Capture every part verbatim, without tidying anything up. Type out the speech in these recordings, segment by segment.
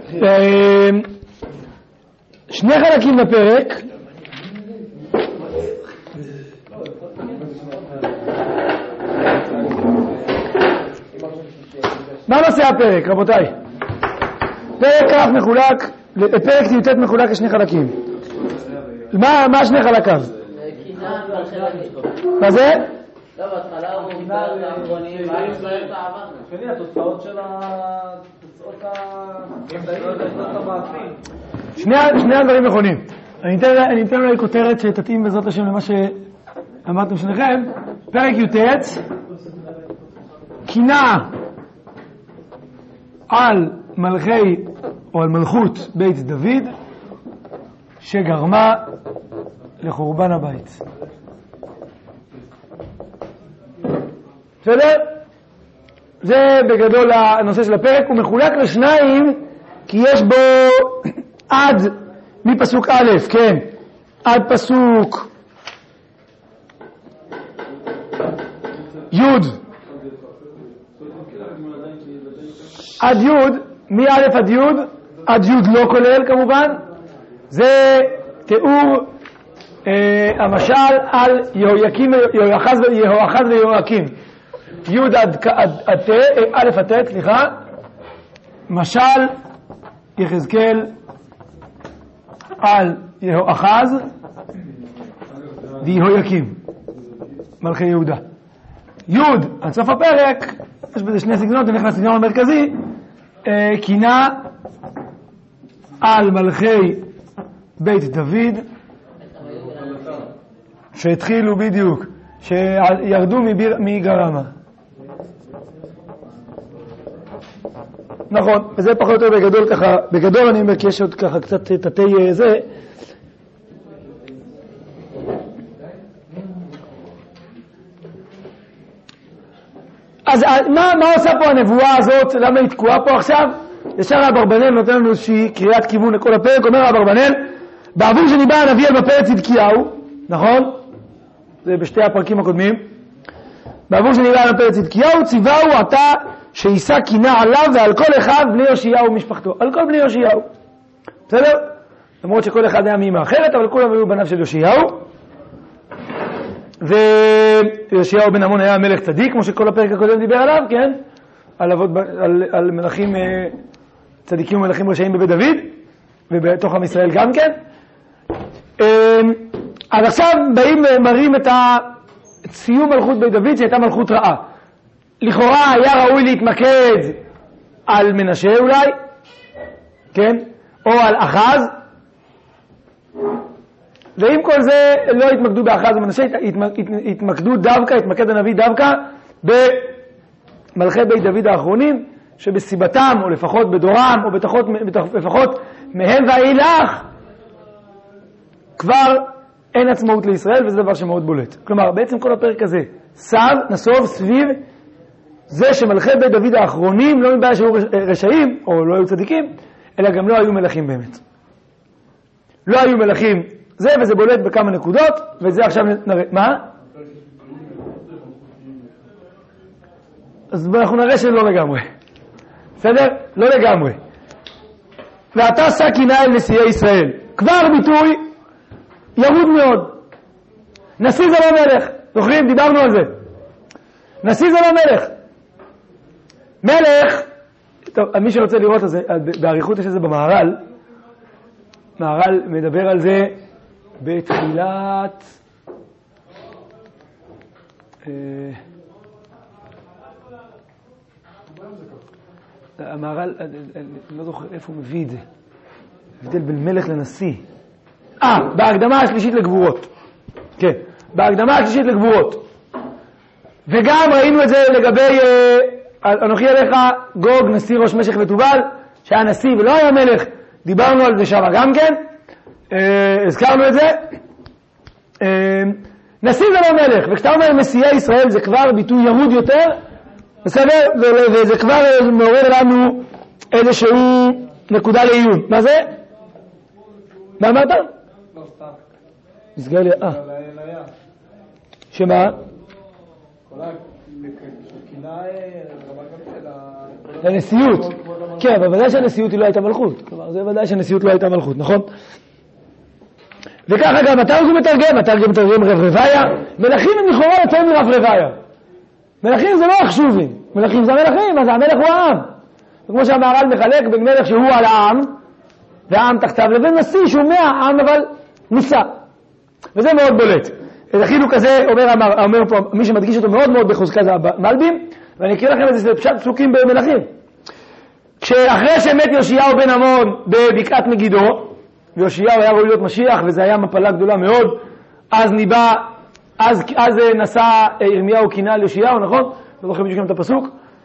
שני חלקים בפרק. מה נושא הפרק, רבותיי? פרק כף מחולק, פרק י"ט מחולק לשני חלקים. מה, מה שני חלקיו? מה זה? לא, בהתחלה הוא דיבר על האחרונים, מה ישראל תעבר? שני, התוצאות של התוצאות המעטים. שני הדברים נכונים. אני אתן אולי כותרת שתתאים בעזרת השם למה שאמרתם שניכם. פרק י"ט, קינה על מלכי או על מלכות בית דוד שגרמה לחורבן הבית. בסדר? זה בגדול הנושא של הפרק. הוא מחולק לשניים כי יש בו עד מפסוק א', כן, עד פסוק י' עד י', מא' עד י', עד י' לא כולל כמובן. זה תיאור אה, המשל על יהויקים, יהואחז ויהואחז ויהואקים. י' עד, עד, עד ת, א' עד ת, סליחה. משל יחזקאל על יהואחז ויהויקים, מלכי יהודה. י' עד סוף הפרק, יש בזה שני סגנונות, נלך לסגנון המרכזי, אה, קינה על מלכי בית דוד, שהתחילו בדיוק, שירדו מגרמה. נכון, וזה פחות או יותר בגדול ככה, בגדול אני אומר כי יש עוד ככה קצת תתי זה. אז מה, מה עושה פה הנבואה הזאת? למה היא תקועה פה עכשיו? ישר אברבנאל נותן לנו איזושהי קריאת כיוון לכל הפרק. אומר אברבנאל, בעבור שניבא הנביא על מפאי צדקיהו, נכון? זה בשתי הפרקים הקודמים. בעבור שניבא על מפאי צדקיהו, ציווהו עתה שישא קינה עליו ועל כל אחד בני יאשיהו ומשפחתו. על כל בני יאשיהו. בסדר? למרות שכל אחד היה מאמא אחרת, אבל כולם היו בניו של יאשיהו. ויאשיהו בן עמון היה המלך צדיק, כמו שכל הפרק הקודם דיבר עליו, כן? על, עבוד, על, על מלכים צדיקים ומלכים רשעים בבית דוד, ובתוך עם ישראל גם כן. אז עכשיו באים ומראים את סיום מלכות בית דוד, שהייתה מלכות רעה. לכאורה היה ראוי להתמקד על מנשה אולי, כן? או על אחז. ועם כל זה לא התמקדו באחז ומנשה, התמקדו דווקא, התמקד הנביא דווקא במלכי בית דוד האחרונים, שבסיבתם, או לפחות בדורם, או בתחות, לפחות מהם ואילך, כבר אין עצמאות לישראל, וזה דבר שמאוד בולט. כלומר, בעצם כל הפרק הזה סב, נסוב, סביב, זה שמלכי בית דוד האחרונים לא מבעיה שהיו רשעים, או לא היו צדיקים, אלא גם לא היו מלכים באמת. לא היו מלכים, זה וזה בולט בכמה נקודות, וזה עכשיו נראה, מה? אז אנחנו נראה שלא לגמרי. בסדר? לא לגמרי. ואתה שא קינה אל נשיאי ישראל. כבר ביטוי ירוד מאוד. נשיא זה לא מלך. זוכרים? דיברנו על זה. נשיא זה לא מלך. מלך, טוב, מי שרוצה לראות את זה, בעריכות יש את זה במהר"ל. מהר"ל מדבר על זה בתחילת אה, המהר"ל, אני לא זוכר איפה הוא מביא את זה, הבדל בין מלך לנשיא. אה, בהקדמה השלישית לגבורות. כן, בהקדמה השלישית לגבורות. וגם ראינו את זה לגבי אה, אנוכי עליך גוג נשיא ראש משך ותובל, שהיה נשיא ולא היה מלך. דיברנו על זה שם גם כן, אה, הזכרנו את זה. אה, נשיא זה לא מלך, וכשאתה אומר נשיאי ישראל זה כבר ביטוי ירוד יותר, בסדר? וזה כבר מעורר לנו איזשהו נקודה לעיון. מה זה? מה אמרת? לא סתם. נסגר לי, אה. שמה? כל הקינה רבה גם של לנשיאות. כן, אבל ודאי שהנשיאות היא לא הייתה מלכות. כלומר, זה ודאי שהנשיאות לא הייתה מלכות, נכון? וככה גם התרגום מתרגם, התרגום מתרגם רב רביה. מלכים הם לכאורה יוצאים מרב רביה. מלכים זה לא החשובים, מלכים זה המלכים, אז המלך הוא העם. וכמו שהמהר"ל מחלק בין מלך שהוא על העם, והעם תחתיו, לבין נשיא שהוא מהעם אבל מושא. וזה מאוד בולט. את החילוק הזה אומר, אומר פה, מי שמדגיש אותו מאוד מאוד בחוזקה זה המלבים, ואני אקריא לכם את זה פשט פסוקים במלכים. כשאחרי שמת יאשיהו בן עמון בבקעת מגידו, ויאשיהו היה ראוי להיות משיח, וזה היה מפלה גדולה מאוד, אז ניבא, אז, אז נשא ירמיהו קינה על יאשיהו, נכון? לא זוכר בדיוק גם את הפסוק.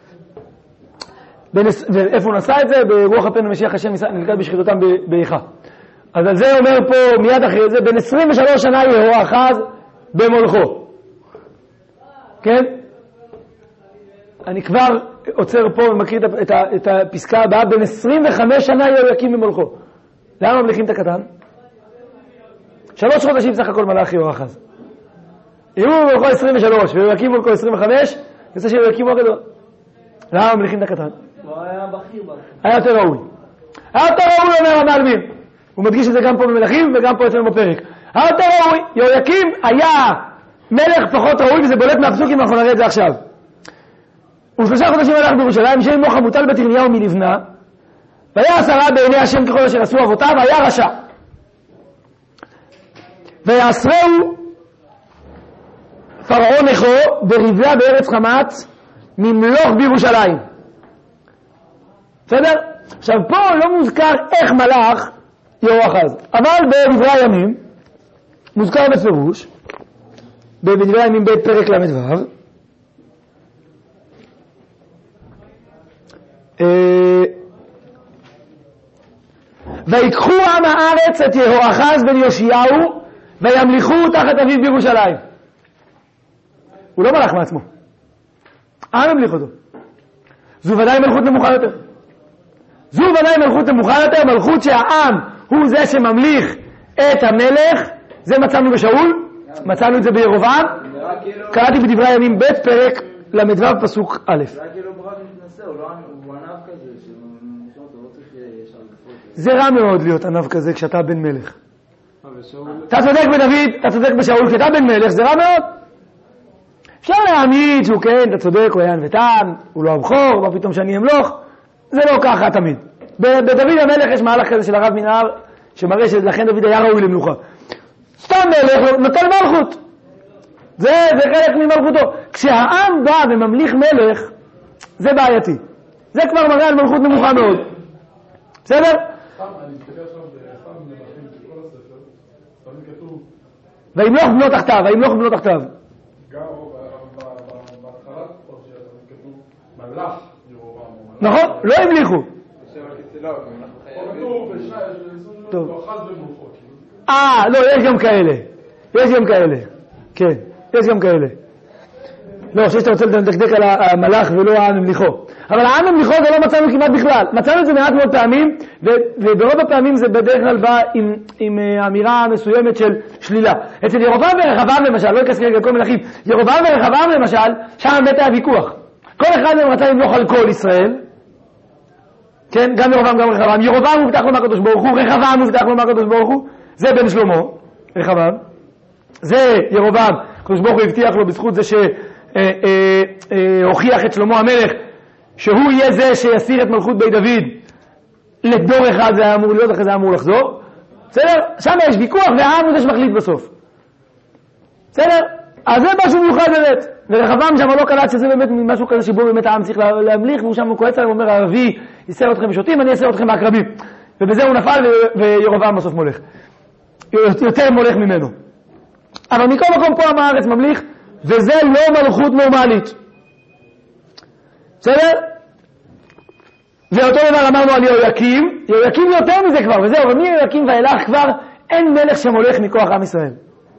בנס, ואיפה הוא נשא את זה? ברוח הפן המשיח השם נלכד בשחיתותם באיכה. אז על זה אומר פה מיד אחרי זה, בין עשרים ושלוש שנה יהואחז במולכו. כן? אני כבר עוצר פה ומקריא את, את, את הפסקה הבאה, בין עשרים וחמש שנה יהויקים במולכו. למה ממליכים את הקטן? שלוש חודשים סך הכל מלך יהואחז. יהיו במולכו עשרים ושלוש ויהויקים במולכו עשרים וחמש, יוצא שיהויקים הוא הגדול. למה ממליכים את הקטן? הוא היה בכיר בכיר. היה יותר ראוי. היה יותר ראוי אומר המלבים. הוא מדגיש את זה גם פה במלכים וגם פה אצלנו בפרק. היה יותר ראוי. יהויקים היה מלך פחות ראוי, וזה בולט מהפסוקים, אנחנו נראה את זה עכשיו. ושלושה חודשים הלך בירושלים, שם מוח המוטל בית ירמיהו מלבנה, והיה עשרה בעיני השם ככל אשר עשו אבותיו, והיה רשע. ויעשרהו פרעה נכו בריבלה בארץ חמת ממלוך בירושלים. בסדר? עכשיו פה לא מוזכר איך מלך יהואחז, אבל בדברי הימים מוזכר בפירוש, בדברי הימים בית פרק למדבר, ויקחו עם הארץ את יהואחז בן יאשיהו וימליכו תחת אביו בירושלים. הוא לא מלך מעצמו, העם המליך אותו. זו ודאי מלכות נמוכה יותר. זו ודאי מלכות נמוכה יותר, מלכות שהעם הוא זה שממליך את המלך. זה מצאנו בשאול, מצאנו את זה בירובעם. קראתי בדברי הימים ב' פרק למדבר פסוק א'. זה רע מאוד להיות ענב כזה כשאתה בן מלך. אתה צודק בדוד, אתה צודק בשאול, כשאתה בן מלך זה רע מאוד. אפשר להעמיד שהוא כן, אתה צודק, הוא היה ענוותן, הוא לא הבכור, מה פתאום שאני אמלוך. זה לא ככה תמיד. בדוד המלך יש מהלך כזה של הרב מנהר שמראה שלכן דוד היה ראוי למלוכה. סתם מלך נוטל מלכות, זה, זה חלק ממלכותו. כשהעם בא וממליך מלך זה בעייתי, זה כבר מראה על מלכות נמוכה מאוד. בסדר? אני מסתכל עכשיו בסתם מלכים של כל הספר, תמיד כתוב וימלוך בנו תחתיו, וימלוך בנו תחתיו. גם בהתחלת פרשייה תמיד כתוב מלך ירובעם. נכון? לא המליכו. טוב. יהואחז במולכו. אה, לא, יש גם כאלה. יש גם כאלה. כן, יש גם כאלה. לא, שיש אתה רוצה לדקדק על המלך ולא העם המליכו. אבל העם המליכו זה לא מצאנו כמעט בכלל. מצאנו את זה מעט מאוד פעמים, וברוב הפעמים זה בדרך כלל בא עם, עם אמירה מסוימת של שלילה. אצל ירובעם ורחבעם למשל, לא יקסקר על כל מלכים, ירובעם ורחבעם למשל, שם מת הוויכוח. כל אחד מהם רצה למלוך על כל ישראל, כן, גם ירובעם גם רחבעם. ירובעם מובטח לו מהקדוש ברוך הוא, רחבעם מובטח לו מהקדוש ברוך הוא, זה בן שלמה, רחבעם. זה ירובעם, הקדוש ברוך הוא הבטיח לו בזכות זה שהוכיח את שלמה המלך, שהוא יהיה זה שיסיר את מלכות בית דוד לדור אחד, זה היה אמור להיות, אחרי זה היה אמור לחזור. בסדר? שם יש ויכוח והעם הוא זה שמחליט בסוף. בסדר? אז זה משהו מיוחד באמת. ורחבעם שם לא קלט שזה באמת משהו כזה שבו באמת העם צריך להמליך, והוא שם כועץ עליו ואומר, הערבי יסר אתכם בשוטים, אני אסר אתכם בעקרבים. ובזה הוא נפל וירובעם בסוף מולך. יותר מולך ממנו. אבל מכל מקום פה עם הארץ ממליך, וזה לא מלכות נורמלית. בסדר? ואותו דבר אמרנו על יהויקים, יהויקים יותר מזה כבר, וזהו, ומי יהויקים ואילך כבר אין מלך שמולך מכוח עם ישראל.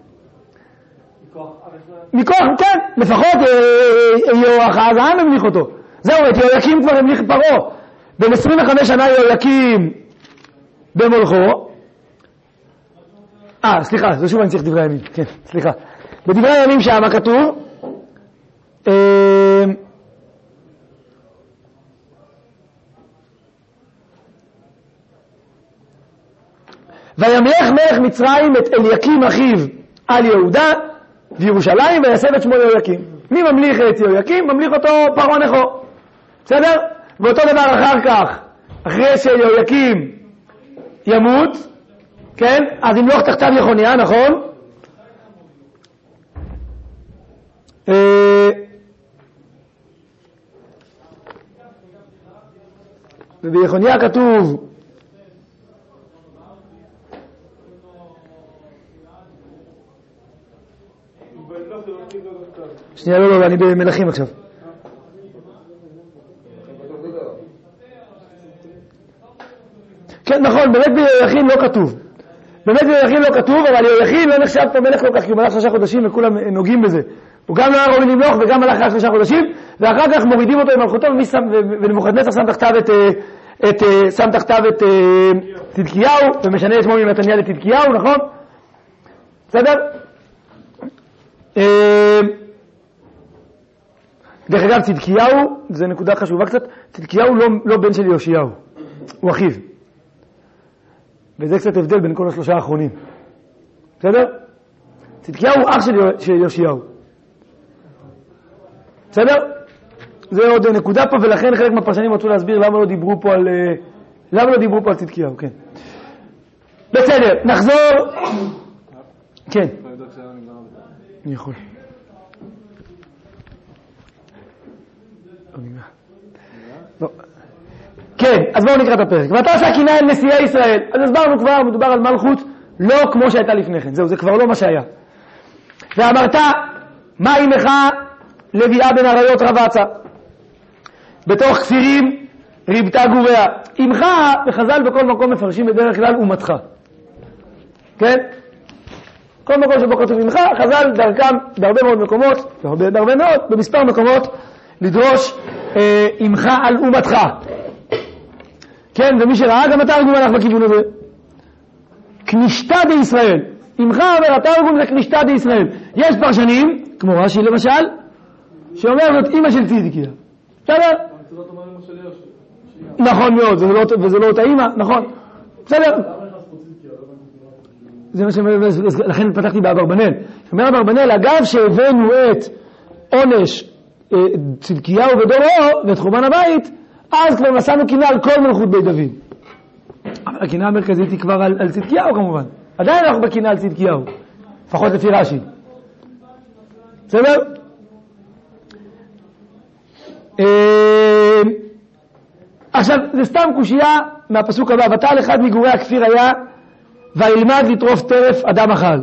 מכוח, כן, לפחות יהואחז העם המליך אותו. זהו, את יהויקים כבר המליך פרעה. בין עשרים וחמש שנה יהויקים במולכו. אה, סליחה, זה שוב אני צריך דברי הימים, כן, סליחה. בדברי הימים שם כתוב, וימלך מלך מצרים את אליקים אחיו על יהודה וירושלים ויסב את שמו יהויקים. מי ממליך את יהויקים? ממליך אותו פרעה נכו. בסדר? ואותו דבר אחר כך, אחרי שיהויקים ימות, כן? אז ימלוך תחתיו יחוניה, נכון? וביחוניה כתוב שנייה, לא, לא, אני במלכים עכשיו. כן, נכון, באמת ביהויכין לא כתוב. באמת ביהויכין לא כתוב, אבל יהויכין לא נחשב פה מלך כל כך, כי הוא מלך שלושה חודשים וכולם נוגעים בזה. הוא גם לא היה ראוי למלוך וגם מלך רק שלושה חודשים, ואחר כך מורידים אותו עם מלכותו, ונבוכדנצר שם תחתיו את, את, שם תחתיו את צדקיהו, ומשנה את שמו ממתניה לצדקיהו, נכון? בסדר? דרך אגב, צדקיהו, זו נקודה חשובה קצת, צדקיהו לא, לא בן של יאשיהו, הוא אחיו. וזה קצת הבדל בין כל השלושה האחרונים. בסדר? צדקיהו הוא אח של, של יאשיהו. בסדר? זה עוד נקודה פה, ולכן חלק מהפרשנים רצו להסביר למה לא דיברו פה על, למה לא דיברו פה על צדקיהו, כן. בסדר, נחזור. כן. אני יכול. לא. כן, אז בואו נקרא את הפרק. ואתה עשה קינה אל נשיאי ישראל. אז הסברנו כבר, מדובר על מלכות לא כמו שהייתה לפני כן. זהו, זה כבר לא מה שהיה. ואמרת, מה אימך לביאה בן אריות רבצה? בתוך כפירים ריבתה גוריה. אימך, בחז"ל בכל מקום מפרשים בדרך כלל אומתך. כן? כל מקום שבו כתוב אימך, חז"ל דרכם בהרבה מאוד מקומות, בהרבה, בהרבה מאוד, במספר מקומות, לדרוש אה, אימך על אומתך. כן, ומי שראה גם התרגום הלך בכיוון הזה. כנישתה בישראל. אימך אומר, התרגום זה כנישתה בישראל. יש פרשנים, כמו רש"י למשל, שאומר זאת אימא של צדקיה. בסדר? נכון מאוד, וזה לא אותה אימא, נכון. בסדר? זה מה ש... לכן פתחתי באברבנאל. אומר אברבנאל, אגב שהבאנו את עונש צדקיהו ודורו ואת חורבן הבית, אז כבר נשאנו קינה על כל מלכות בית דוד. אבל הקינה המרכזית היא כבר על, על צדקיהו כמובן. עדיין אנחנו בקינה על צדקיהו, לפחות לפי רש"י. בסדר? עכשיו, זה סתם קושייה מהפסוק הבא. ותעל אחד מגורי הכפיר היה וילמד לטרוף טרף אדם אכל.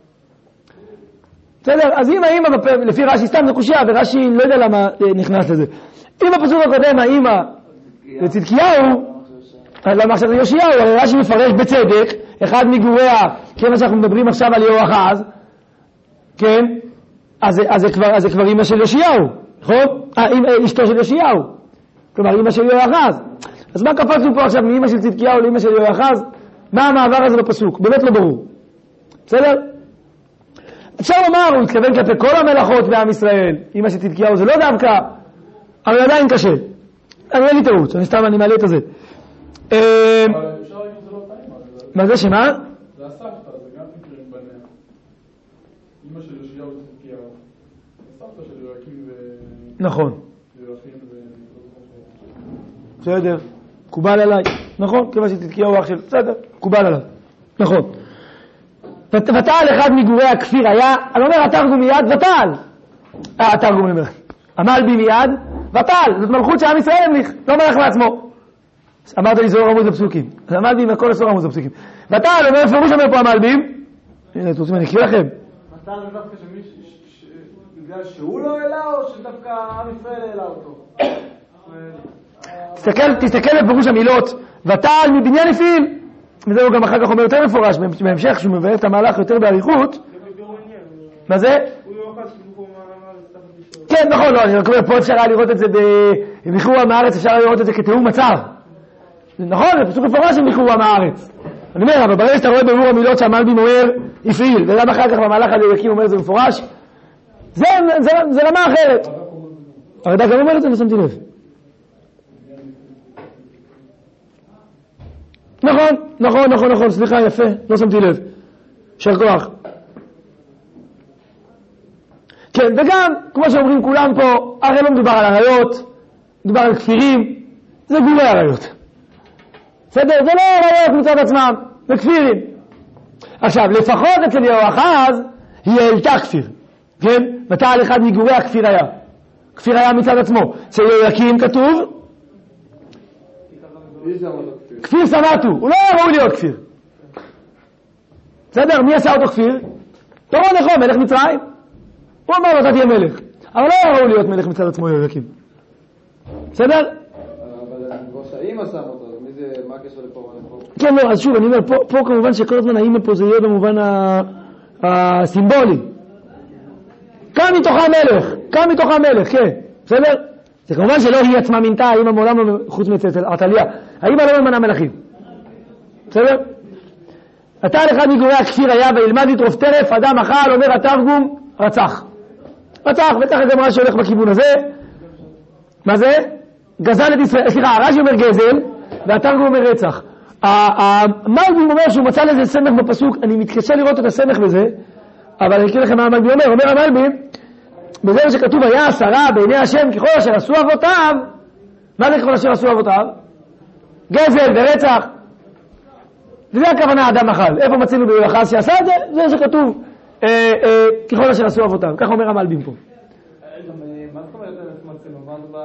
בסדר? אז אם האמא, לפי רש"י, סתם זה קושייה, ורש"י לא יודע למה נכנס לזה. אם הפסוק הקודם, האמא לצדקיהו, אז למה עכשיו זה יאשיהו? הרי רש"י מפרש בצדק, אחד מגוריה, כמה שאנחנו מדברים עכשיו על יהואחז, כן? אז, אז, זה כבר, אז זה כבר אמא של יאשיהו, נכון? אה, אשתו של יאשיהו. כלומר, אמא של יהואחז. אז מה קפצנו פה עכשיו מאמא של צדקיהו לאמא של יהואחז? מה המעבר הזה בפסוק? באמת לא ברור. בסדר? אפשר לומר, הוא מתכוון כלפי כל המלאכות בעם ישראל, אמא של צדקיהו זה לא דווקא, אבל עדיין קשה. אני אין לי טעות, אני סתם אני מעלה את זה. מה זה שמה? זה הסבתא, זה גם מקרים בניה. אמא של יאשיהו וצדקיהו. הסבתא של יהויקים ו... נכון. ויואכים ו... בסדר, קובל עליי. נכון, כיוון שצדקיהו אח של... בסדר, קובל עליי. נכון. ותעל אחד מגורי הכפיר היה, אני אומר התרגום מיד, ותעל. אה, התרגום אומר. עמל בי מיד, ותעל. זאת מלכות שעם ישראל המליך, לא מלך לעצמו. אמרת לי זוהר עמוד הפסוקים. אז עמל בי מכל עשור עמוד הפסוקים. ותעל, אומר פירוש אומר פה עמל בי. הנה, אתם רוצים אני אקריא לכם. ותעל זה דווקא שמי, בגלל שהוא לא העלה או שדווקא עם ישראל העלה אותו? תסתכל, תסתכל בפירוש המילות, ותעל מבניין הפעיל. וזהו גם אחר כך אומר יותר מפורש, בהמשך שהוא מבאר את המהלך יותר בעריכות. מה זה? כן, נכון, לא, אני אומר, פה אפשר היה לראות את זה בביקור עם הארץ, אפשר היה לראות את זה כתיאור מצב. נכון, זה פסוק מפורש עם ביקור עם הארץ. אני אומר, אבל ברגע שאתה רואה בביאור המילות שהמל בי אומר, הפעיל, וגם אחר כך במהלך על יהויקים אומר את זה מפורש, זה, זה, זה רמה אחרת. הרד"ק גם אומר את זה, ושמתי לב. נכון, נכון, נכון, נכון, נכון, סליחה, יפה, לא שמתי לב. יישר כוח. כן, וגם, כמו שאומרים כולם פה, הרי לא מדובר על עריות, מדובר על כפירים, זה גורי עריות. בסדר? זה לא עריות מצד עצמם, זה כפירים. עכשיו, לפחות אצל יהואחז, היא העלתה כפיר. כן? מתי על אחד מגורי הכפיר היה? כפיר היה מצד עצמו. אצל יהויקים כתוב, כפיר סמטו, הוא לא היה ראוי להיות כפיר. בסדר? מי עשה אותו כפיר? תורו נכון, מלך מצרים. הוא אמר לו, אתה תהיה מלך. אבל לא היה ראוי להיות מלך מצד עצמו יהויקים. בסדר? אבל ראש האמא שם אותו, מי זה, מה הקשר לפה ולפה? כן, לא, אז שוב, אני אומר, פה, פה כמובן שכל הזמן האמא פה זה יהיה במובן הסימבולי. כאן מתוך המלך, כאן מתוך המלך, כן. בסדר? זה כמובן שלא היא עצמה מינתה, האמא מעולם לא, חוץ מצל עתליה. האמא לא ממנה מלכים. בסדר? אתה אחד מגורי הכפיר היה וילמד לטרוף טרף, אדם אכל, אומר התרגום, רצח. רצח, וככה גם רש"י הולך בכיוון הזה. מה זה? גזל את ישראל, סליחה, רש"י אומר גזל, והתרגום אומר רצח. המלבים אומר שהוא מצא לזה סמך בפסוק, אני מתקשה לראות את הסמך בזה, אבל אני אקריא לכם מה המלבים אומר. אומר המלבים, בזה שכתוב היה עשרה בעיני השם ככל אשר עשו אבותיו, מה זה ככל אשר עשו אבותיו? גזל ורצח. וזה הכוונה אדם אכל. איפה מצינו ביוחס שעשה את זה? זה שכתוב אה, אה, ככל אשר עשו אבותיו. כך אומר המלבים פה. מה זאת אומרת איפה מצינו? מה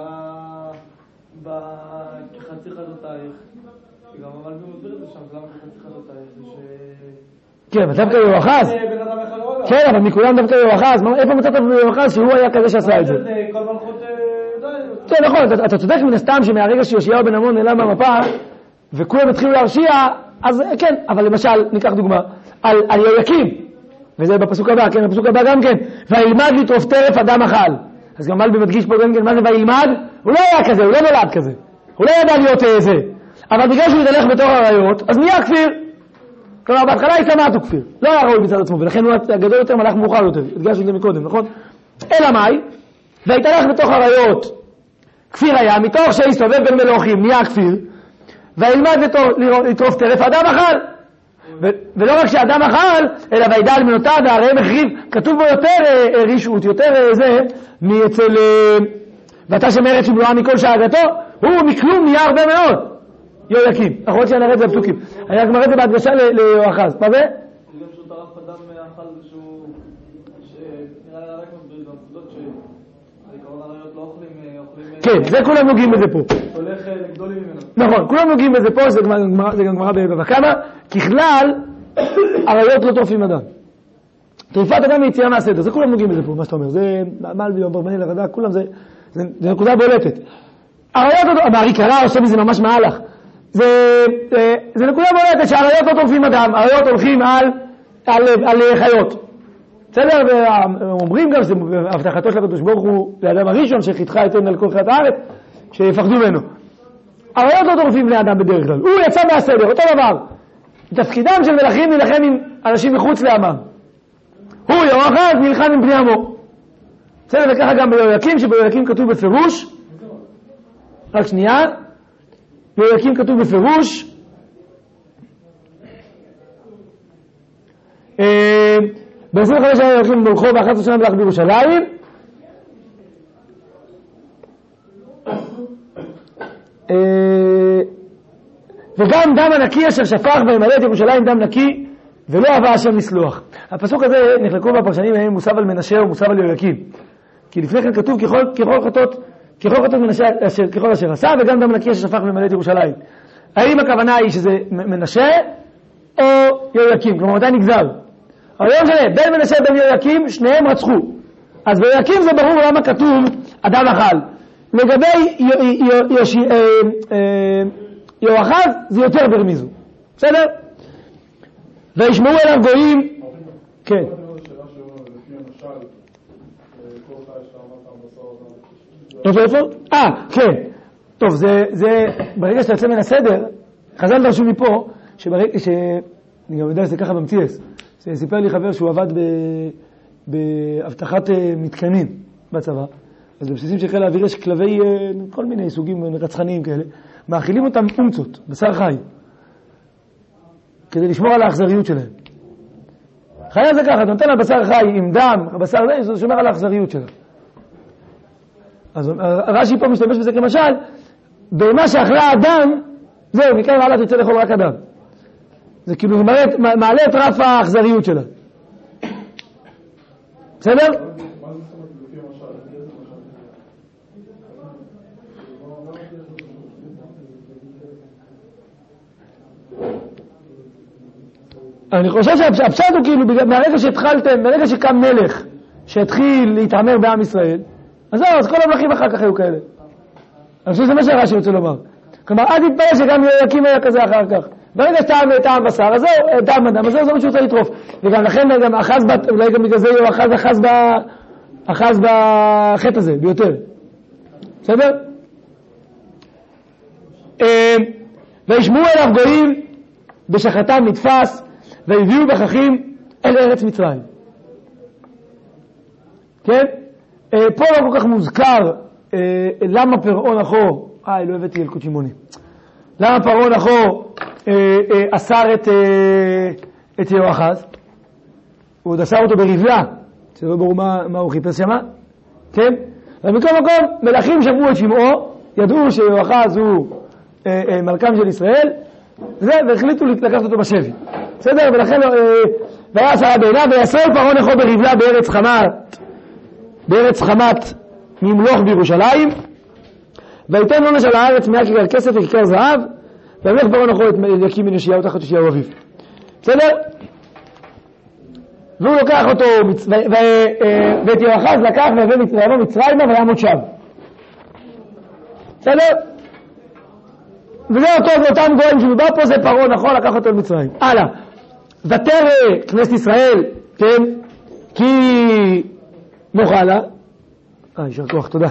בחצי חדותייך? גם המלבים מסביר את זה שם, למה בחצי חדותייך? זה ש... כן, אבל דווקא יוחס. כן, אבל מכולם דווקא יוחס. איפה מצאת ביוחס שהוא היה כזה שעשה את זה? כל מלכות... כן, נכון, אתה צודק מן הסתם שמהרגע שיאשיהו בן עמון נעלם במפה וכולם התחילו להרשיע, אז כן, אבל למשל, ניקח דוגמה, על, על יהויקים, וזה בפסוק הבא, כן, בפסוק הבא גם כן, וילמד לטרוף טרף אדם אכל. אז גם מלבי מדגיש פה גם כן, מה זה וילמד? הוא לא היה כזה, הוא לא נולד כזה, הוא לא ידע להיות איזה, אבל בגלל שהוא יתהלך בתור עריות, אז נהיה כפיר. כלומר, בהתחלה היא סמטו כפיר, לא היה ראוי מצד עצמו, ולכן הוא הגדול יותר מלך מאוחר יותר, הדגשנו את זה מקודם, נכון? אלא מאי? והתהלך בתוך עריות, כפיר היה, מתוך שהסתובב בין מלוכים, נהיה כפיר, וילמד לטרוף טרף, אדם אכל. ולא רק שאדם אכל, אלא וידע על מנותיו והריהם החריב, כתוב בו יותר רישעות, יותר זה, מאצל, ואתה שמרת שבלועה מכל שאגתו, הוא מכלום נהיה הרבה מאוד. יהויקים, אנחנו רוצים שנראה את זה בפסוקים. אני רק מראה את זה בהדגשה ליהואחז. מה זה? גם שהוא טרף אדם אכל שהוא, שנראה לי רק מסביר גם פקודות שבעיקרון הרעיות לא אוכלים, כן, זה כולם נוגעים בזה פה. הולך לגדולים ממנו. נכון, כולם נוגעים בזה פה, זה גם גמרא בבבא קמא. ככלל, הרעיות לא טורפים אדם. טריפת אדם מיציאה מהסדר, זה כולם נוגעים בזה פה, מה שאתה אומר. זה מלבי, אברבנאל, הרד"ק, כולם זה, זה נקודה בולטת. הרעיות, המערי קרא עושה מזה ממש מהלך. זה, זה, זה נקודה בולטת שהרעיות לא טורפים אדם, הרעיות הולכים על, על, על חיות. בסדר? ואומרים גם שהבטחתו של הקדוש ברוך הוא לאדם הראשון שחיתך יתן על כל חיית הארץ, שיפחדו ממנו. הרעיות לא טורפים בני אדם בדרך כלל. הוא יצא מהסדר, אותו דבר. תפקידם של מלכים להילחם עם אנשים מחוץ לעמם. הוא יהואחז נלחם עם בני עמו. בסדר? וככה גם ביהויקים, שביהויקים כתוב בפירוש, רק שנייה, ביהויקים כתוב בפירוש, ב-עשרים וחמש שנה יהויקים במלכו ב-אחת עשרה שנה מלך בירושלים, וגם דם הנקי אשר שפך וימלא את ירושלים דם נקי ולא אהבה השם לסלוח. הפסוק הזה נחלקו בפרשנים האם מוסב על מנשה או מוסב על יהויקים, כי לפני כן כתוב ככל, ככל חטות ככל חטות מנשה אשר, ככל אשר עשה, וגם דם נקי אשר שפך וימלא את ירושלים. האם הכוונה היא שזה מנשה או יהויקים? כלומר מתי נגזר? אבל לא משנה, בין מנשה ובין יהויקים שניהם רצחו. אז ביהויקים זה ברור למה כתוב אדם אכל. לגבי יהואחז זה יותר ברמיזו. בסדר? וישמעו אליו גויים. כן. איפה איפה? אה, כן. טוב, זה, זה, ברגע שאתה יוצא מן הסדר, חז"ל דרשו מפה, שברגע, ש... אני גם יודע שזה ככה במציאס, סיפר לי חבר שהוא עבד ב... בהבטחת מתקנים בצבא, אז בבסיסים של חיל האוויר יש כלבי, כל מיני סוגים רצחניים כאלה, מאכילים אותם אומצות, בשר חי. כדי לשמור על האכזריות שלהם. חיה זה ככה, אתה נותן לה בשר חי עם דם, בשר זה, זה שומר על האכזריות שלה. אז רש"י פה משתמש בזה כמשל, במה שאכלה אדם, זהו, מכאן ועלה תצא לאכול רק אדם. זה כאילו מעלה את רף האכזריות שלה. בסדר? אני חושב שהפשט הוא כאילו, מהרגע שהתחלתם, מהרגע שקם מלך, שהתחיל להתעמר בעם ישראל, אז זהו, אז כל המלכים אחר כך היו כאלה. אני חושב שזה מה שהרש"י רוצה לומר. כלומר, אל תתפלא שגם יקים היה כזה אחר כך. ברגע שטעם טעם בשר, אז זהו, טעם אדם, אז זהו, זה מה שהוא רוצה לטרוף. וגם לכן, גם אחז, אולי גם בגלל זה הוא אחז, אחז ב... אחז בחטא הזה, ביותר. בסדר? וישמעו אליו גויים, בשחתם נתפס, והביאו בככים אל ארץ מצרים. כן? פה לא כל כך מוזכר למה פרעה נחו, אה, לא הבאתי ילקוט שמעוני. למה פרעה נחו אסר את, את יהואחז? הוא עוד אסר אותו ברבלה, שלא ברור מה, מה הוא חיפש שמה. כן? ומכל מקום, מלכים שמעו את שמעו, ידעו שיהואחז הוא מלכם של ישראל, זה, והחליטו לקחת אותו בשבי. בסדר? ולכן, והיה עשרה בעיניו, ויסר פרעה נחו ברבלה בארץ חמת, בארץ חמת ממלוך בירושלים, ויתן עונש על הארץ מאה כיכר כסף וכיכר זהב, והמלך פרעה נחו את אליקים בן יאשיהו תחת יאשיהו אביו. בסדר? והוא לוקח אותו, ואת יהואחז לקח ויבוא מצרימה ויעמוד שם. בסדר? וזה אותו לאותם גויים שמדובר פה, זה פרעה נחו לקח אותו למצרים. הלאה. ותרא כנסת ישראל, כן? כי נוחה לה. אה, יישר כוח, תודה.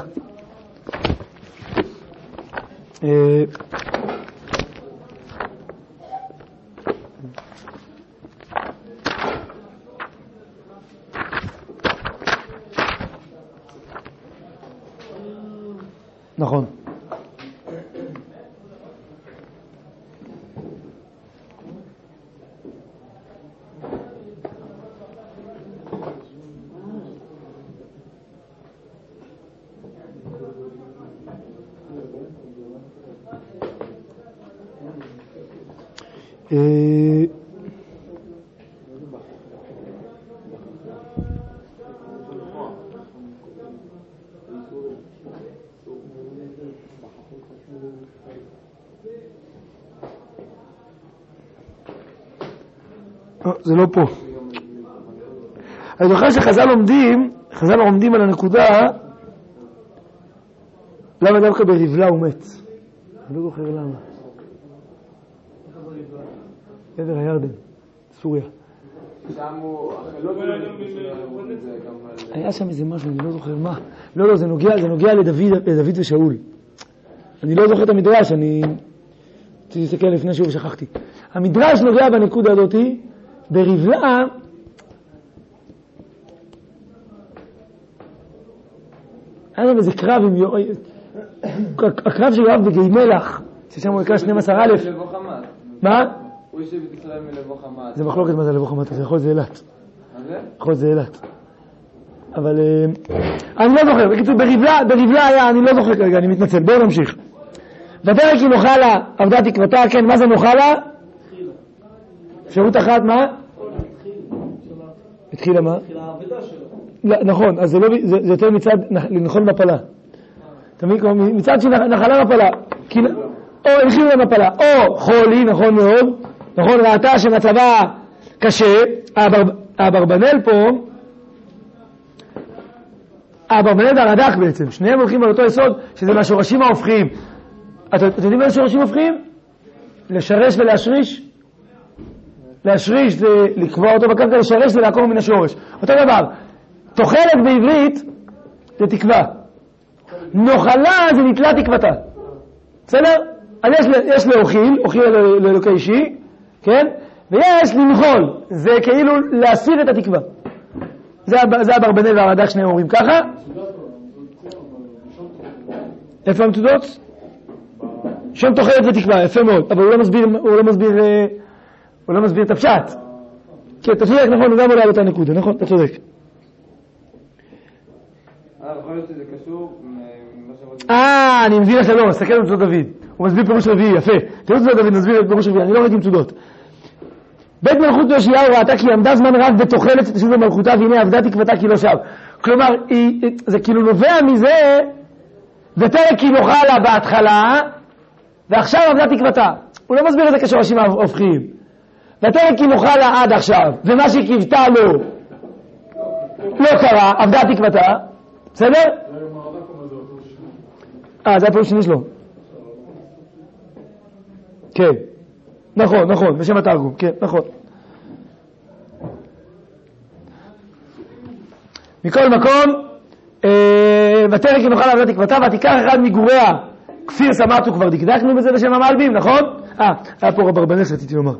נכון. זה לא פה. אני זוכר שחז"ל לומדים, חז"ל עומדים על הנקודה, למה דווקא ברבלה הוא מת? אני לא זוכר למה. עבר הירדן, סוריה. היה שם איזה משהו, אני לא זוכר מה. לא, לא, זה נוגע, זה נוגע לדוד, לדוד ושאול. אני לא זוכר את המדרש, אני תסתכל לפני שוב שכחתי. המדרש נוגע בנקודה הזאת, ברבלה, היה שם איזה קרב עם יואב, הקרב של יואב בגיא מלח, ששם הוא יקרא שנים עשר א'. מה? הוא יושב את ישראל מלבוא חמת. זה מחלוקת מה זה לבוא חמת, זה יכול להיות זה אילת. מה זה? יכול להיות זה אילת. אבל אני לא זוכר, בקיצור, ברבלה היה, אני לא זוכר כרגע, אני מתנצל, בואו נמשיך. ותרא כי נוחה לה, עבדה תקוותה, כן, מה זה נוחה לה? אפשרות אחת, מה? התחילה מה? התחילה העבודה שלו. נכון, אז זה יותר מצד לנחול מפלה. מצד שנחלה מפלה, או הנחילה מפלה, או חולי, נכון מאוד, נכון, ראתה שמצבה קשה, האברבנאל פה, האברבנאל והרד"ק בעצם, שניהם הולכים על אותו יסוד, שזה מהשורשים ההופכיים. אתם יודעים מה השורשים ההופכיים? לשרש ולהשריש. להשריש זה לקבוע אותו בקרקע, לשרש זה לעקור מן השורש. אותו דבר, תוחלת בעברית זה תקווה. נוחלה זה נטלה תקוותה. בסדר? אז יש, יש להוכיל, הוכיל לאלוקי אישי, כן? ויש לנחול, זה כאילו להסיר את התקווה. זה, זה אברבנאל והרד"ק שניהם אומרים ככה. איפה המצודות? שם תוחלת ותקווה, יפה מאוד. אבל הוא לא מסביר, הוא לא מסביר, הוא לא מסביר את הפשט. כן, אתה צודק, נכון, הוא גם עולה על אותה נקודה, נכון, אתה צודק. אה, אני מבין לך לא, סתכל במצוות דוד. הוא מסביר פירוש רביעי, יפה. תראו מצוות דוד, נסביר את פירוש רביעי, אני לא ראיתי מצודות. בית מלכות יאשיהו ראתה כי עמדה זמן רב בתוחלת שוב במלכותה, והנה עבדה תקוותה כי לא שב. כלומר, זה כאילו נובע מזה, ותראה כי נוחה לה בהתחלה, ועכשיו עבדה תקוותה. הוא לא מסביר את זה כשורשים הופכים. ותראה כי נוחה לה עד עכשיו, ומה שהיא קיוותה לו לא קרה, עבדה תקוותה. בסדר? אה, זה הפירוש שני שלו. כן. נכון, נכון, בשם התרגום, כן, נכון. מכל מקום, ותראה כי נוחה לעבודה תקוותה, ותיקח אחד מגוריה, כפיר סמטו, כבר דקדקנו בזה בשם המלבים, נכון? אה, היה פה רברבנס, רציתי לומר.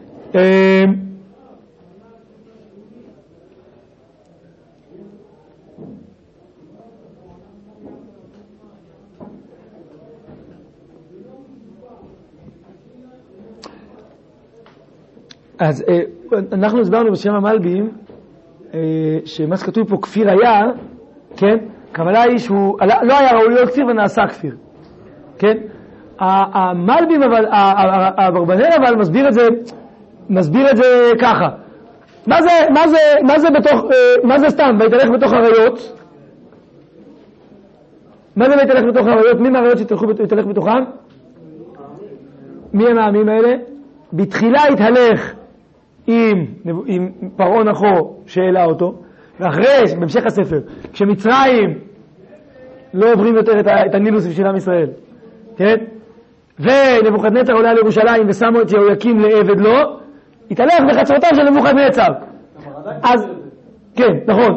אז אנחנו הסברנו בשם המלבים שמה שכתוב פה כפיר היה, כן? הכוונה היא שהוא לא היה ראוי להיות כפיר ונעשה כפיר, כן? המלבים אבל, הברבנאל אבל מסביר את זה, מסביר את זה ככה. מה זה, מה זה, מה זה בתוך, מה זה סתם? בהתהלך בתוך הריות? מה זה בהתהלך בתוך הריות? מי מהריות שהתהלך בתוכם? מי הם העמים האלה? בתחילה התהלך עם, עם פרעה נחו שהעלה אותו, ואחרי, בהמשך הספר, כשמצרים לא עוברים יותר את, את הנילוס בשביל עם ישראל, כן? ונבוכדנצר עולה לירושלים ושמו את יהויקים לעבד לו, התהלך בחצרותיו של נבוכדנצר. אז, כן, נכון.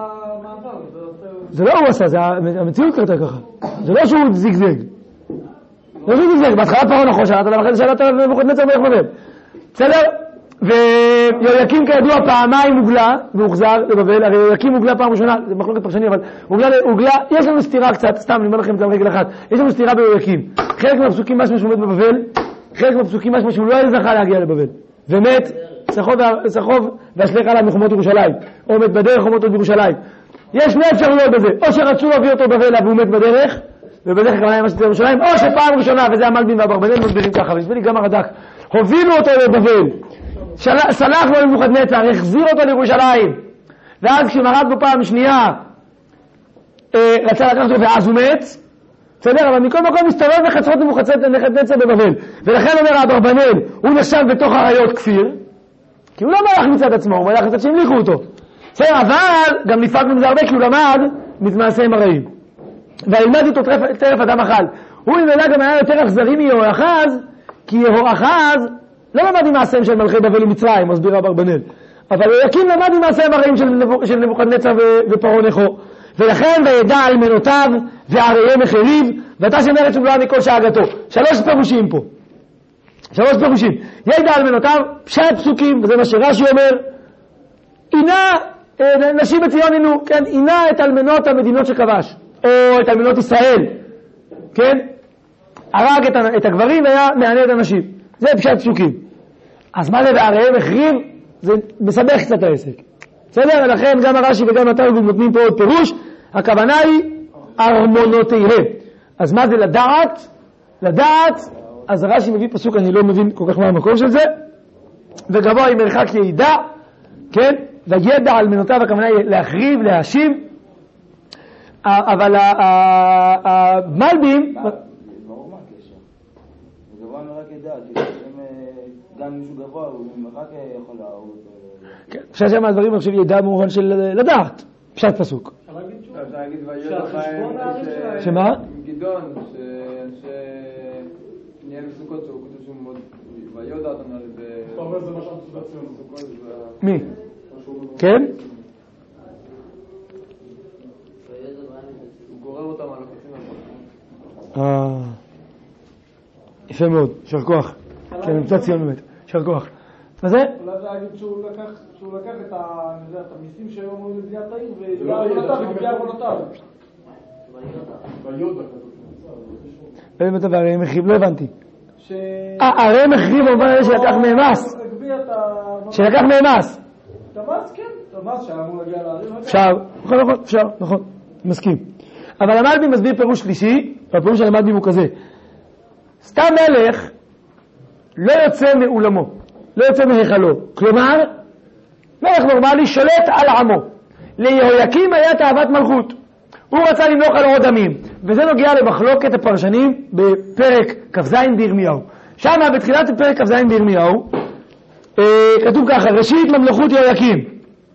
זה לא הוא עשה, זה המציאות קרתה ככה. זה לא שהוא זיגזג. זה לא שהוא זיגזג, בהתחלה פרעה נחו שלט עליו, אחרי זה שלט עליו נבוכדנצר ואיך בבל. בסדר? ויהויקים כידוע פעמיים הוגלה והוחזר לבבל. הרי יהויקים הוגלה פעם ראשונה, זה מחלוקת פרשני, אבל הוגלה, הוגלה, יש לנו סתירה קצת, סתם אני אומר לכם את זה על רגל אחת, יש לנו סתירה ביהויקים. חלק מהפסוקים משהו שהוא מת בבבל, חלק מהפסוקים משהו שהוא לא היה זכה להגיע לבבל, ומת סחוב והשלך עליו מחומות ירושלים, או מת בדרך או מת עוד בירושלים. יש שני אפשרויות בזה, או שרצו להביא אותו בבל והוא מת בדרך, ובדרך כלל היה משהו בירושלים, או שפעם ראשונה, וזה המלבים והברבנאל מסבירים ככה, והסביר לי גם הרד"ק, הובילו אותו לבבל, סלח לו לנבוכדנצר, החזיר אותו לירושלים, ואז כשמרד בו פעם שנייה רצה לקחת אותו ואז הוא מת, בסדר? אבל מכל מקום מסתובב בחצרות נבוכדנצר בבבל, ולכן אומר האברבנאל, הוא נחשב בתוך הריות כפיר, כי הוא לא מלך מצד עצמו, הוא מלך מצד שהמליכו אותו, בסדר? אבל גם נפעק מזה הרבה, כי הוא למד מעשיהם הרעים, והלמד אותו טרף אדם אכל. הוא ממילא גם היה יותר אכזרי מיהואחז, כי יהואחז לא למד עם מעשיהם של מלכי בבל ומצרים, מסביר אברבנאל, אבל יהויקים למד עם מעשיהם הרעים של נבוכדנצר ופרעה נחו, ולכן וידע אלמנותיו ועריהם החריב, ואתה שמרת שוגלה מכל שאגתו. שלוש פירושים פה, שלוש פירושים. ידע אלמנותיו, פשט פסוקים, וזה מה שרש"י אומר, עינה, נשים בציון עינו, כן, עינה את אלמנות המדינות שכבש, או את אלמנות ישראל, כן, הרג את, את הגברים והיה מענה את הנשים. זה פשט פסוקים. אז מה זה ועריהם החריב? זה מסבך קצת העסק. בסדר? ולכן גם הרש"י וגם התרגום נותנים פה עוד פירוש. הכוונה היא ארמונותיהם. אז מה זה לדעת? לדעת, אז הרש"י מביא פסוק, אני לא מבין כל כך מה המקום של זה. וגבוה עם מרחק ידע, כן? וידע על מנותיו, הכוונה היא להחריב, להאשים. אבל המלבים... ברור מה הקשר. גבוה מרחק ידע, כאילו גם מישהו גבוה, הוא מרחק יכול להראות. כן, אפשר שם הדברים, אני חושב, ידע במובן של לדעת, פשט פסוק. אפשר להגיד שהחשבון העריך שלהם. שמה? גדעון, שניהל בסוכות שהוא כתוב שהוא מאוד ויודע אותנו על זה. אתה אומר זה מה שהמצודת ציון בסוכות? מי? כן? הוא גורר אותם על הקצים אה... יפה מאוד, שר כוח. כן, נמצא ציון באמת, שר כוח. מה זה? אולי זה להגיד שהוא לקח את המיסים שהיו אמורים לבניית העיר והגיע עבונותיו והגיע עבונותיו. ויודע באמת אבל הרי מחריב, לא הבנתי. אה, הרי מחריב במובן הזה שלקח מהם מס. להביא את ה... שלקח מהם מס. את המס, כן. את המס שהיה אמור להגיע לערים. אפשר, נכון, נכון, אפשר, נכון, מסכים. אבל המלבים מסביר פירוש שלישי, והפירוש של המלבים הוא כזה. סתם מלך לא יוצא מאולמו, לא יוצא מהיכלו. כלומר, מלך נורמלי שולט על עמו. ליהויקים היה תאוות מלכות. הוא רצה למלוך על עוד עמים. וזה נוגע למחלוקת הפרשנים בפרק כ"ז בירמיהו. שם בתחילת פרק כ"ז בירמיהו, אה, כתוב ככה, ראשית ממלכות יהויקים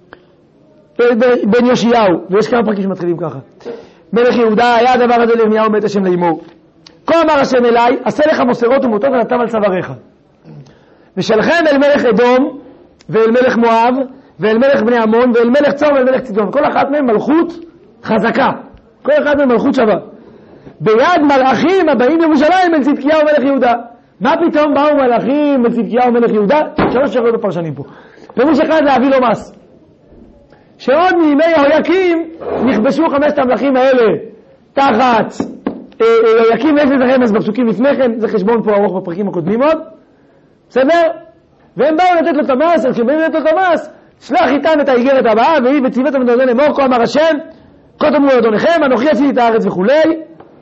בן יאשיהו, ויש כמה פרקים שמתחילים ככה. מלך יהודה היה הדבר הזה לירמיהו בית השם לאמור. כה אמר השם אליי, עשה לך מוסרות ומוטות ונתן על צוואריך. ושלחם אל מלך אדום, ואל מלך מואב, ואל מלך בני עמון, ואל מלך צור ואל מלך צידון. כל אחת מהם מלכות חזקה. כל אחת מהם מלכות שווה. ביד מלאכים הבאים לירושלים אל צדקיהו מלך יהודה. מה פתאום באו מלאכים אל צדקיהו מלך יהודה? שלוש שאלות בפרשנים פה. פירוש אחד, להביא לו מס. שעוד מימי יהויקים נכבשו חמשת המלכים האלה תחת יהויקים, יש לזה רמז בפסוקים לפני כן, זה חשבון פה ארוך בפרקים הקודמים עוד, בסדר? והם באו לתת לו את המס, הם כשבאים לתת לו את המס, שלח איתם את האיגרת הבאה, והיא וציוות המדרזן לאמור, כה אמר השם, כה תאמרו לאדוניכם, אנוכי עשיתי את הארץ וכולי,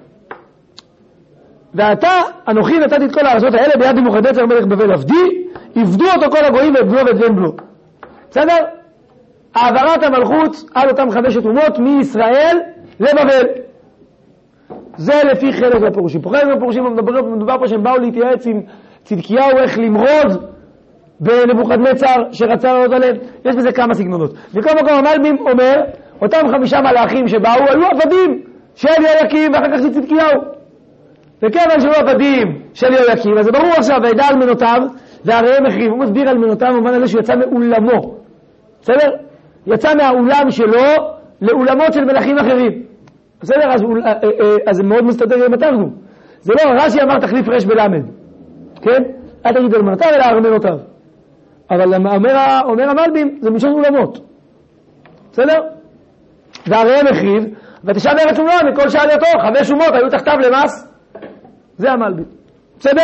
ועתה אנוכי נתתי את כל הארצות האלה ביד נבוכדנצר מלך בבל עבדי, עבדו אותו כל הגויים ואת בנו ואת בן בנו. בסדר? העברת המלכות על אותם חמשת אומות מישראל לבבל. זה לפי חלק מהפירושים. פה חלק מהפירושים מדובר פה שהם באו להתייעץ עם צדקיהו איך למרוד בנבוכדנצר שרצה לעלות עליהם. יש בזה כמה סגנונות. וכל מקום המלבים אומר, אותם חמישה מלאכים שבאו היו עבדים של יהויקים ואחר כך של צדקיהו. וכיוון שהיו עבדים של יהויקים, אז זה ברור עכשיו, וידע על מנותיו והריהם החריב. הוא מסביר על מנותיו, הוא אומר על זה שהוא יצא מאולמו. בסדר? יצא מהאולם שלו לאולמות של מלכים אחרים. בסדר? אז, אז זה מאוד מסתדר עם התרגום. זה לא, רש"י אמר תחליף רש בלמד. כן? אל תגיד על מנותיו אלא על מנותיו. אבל אומר, אומר המלבים, זה מלשון אולמות. בסדר? והריהם החריב, ותשב ארץ אומלו מכל שעלייתו, חמש אומות היו תחתיו למס. זה המלבים. בסדר?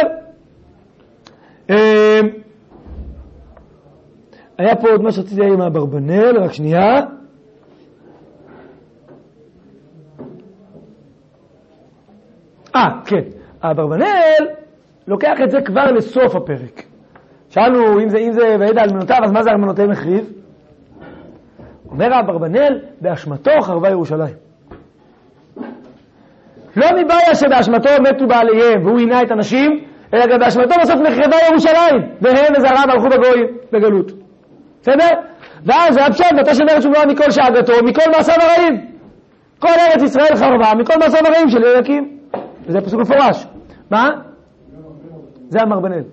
היה פה עוד מה שרציתי להגיד מהאברבנאל, רק שנייה. אה, כן. האברבנאל לוקח את זה כבר לסוף הפרק. שאלנו אם זה, אם זה וידע על מנותיו, אז מה זה על מנותיהם החריב? אומר האברבנאל, באשמתו חרבה ירושלים. לא מבעיה שבאשמתו מתו בעליהם והוא עינה את הנשים, אלא גם באשמתו בסוף נחרבה ירושלים, והם וזרעם הלכו בגויים, בגלות. בסדר? ואז זה הפשט, ואתה שמרת שומרה מכל שאגתו, מכל מעשיו הרעים. כל ארץ ישראל חרבה, מכל מעשיו הרעים של יהויקים. וזה פסוק מפורש. מה? זה האברבנאל.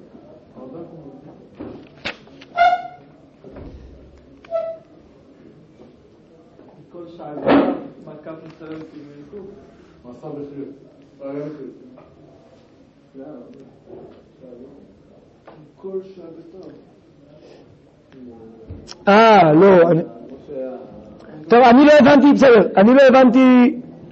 כל שאגתו, מכת מצלמת עם יעקב. מעשיו החריב. והריהם החריב. כל שאגתו. אה, לא. אני... טוב, אני לא הבנתי, בסדר. אני לא הבנתי...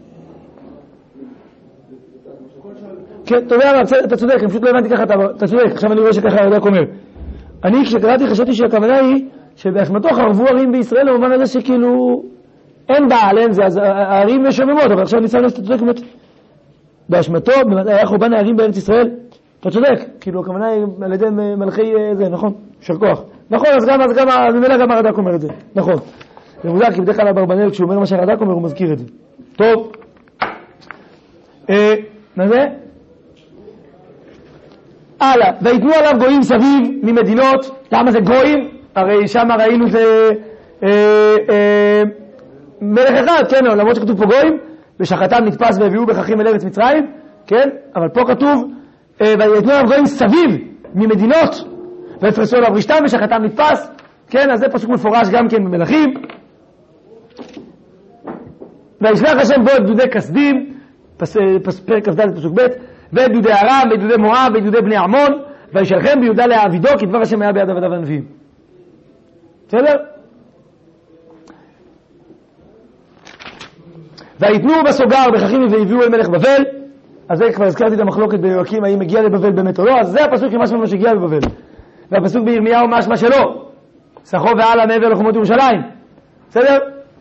כן, אתה יודע, אתה צודק, אני פשוט לא הבנתי ככה, אתה צודק, עכשיו אני רואה שככה יודע אומר. אני כשקראתי חשבתי שהכוונה היא שבאשמתו חרבו ערים בישראל, במובן הזה שכאילו אין בעל, אין זה, אז הערים משוממות, אבל עכשיו אני צריך שאתה צודק, באמת, באשמתו, היה חורבן הערים בארץ ישראל, אתה צודק, כאילו הכוונה היא על ידי מלכי זה, נכון, שר כוח. נכון, אז גם, אז גם, אז ממילא גם הרד"ק אומר את זה, נכון. זה מוזר, כי בדרך כלל האברבנאל, כשהוא אומר מה שהרד"ק אומר, הוא מזכיר את זה. טוב. מה זה? הלאה, ויתנו עליו גויים סביב ממדינות. למה זה גויים? הרי שם ראינו זה אה, אה, מלך אחד, כן, למרות שכתוב פה גויים, ושחתם נתפס והביאו בככים אל ארץ מצרים, כן, אבל פה כתוב אה, ויתנו עליו גויים סביב ממדינות, ויפרסו עליו רשתם ושחתם נתפס, כן, אז זה פסוק מפורש גם כן במלכים. וישלח השם בו את גדודי כסדים, פס, פס, פרק כ"ד פסוק ב', ואת גדודי ארם, ואת גדודי מואב, ואת גדודי בני עמון, וישלחם ביהודה לעבידו, כי דבר השם היה ביד עבדיו הנביאים. בסדר? ויתנו בסוגר בככים והביאו אל מלך בבל. אז זה כבר הזכרתי את המחלוקת ביהויקים, האם הגיע לבבל באמת או לא, אז זה הפסוק ממש ממש הגיע לבבל. והפסוק בירמיהו משמע שלא. סחו ועלה מעבר לחומות ירושלים. בסדר?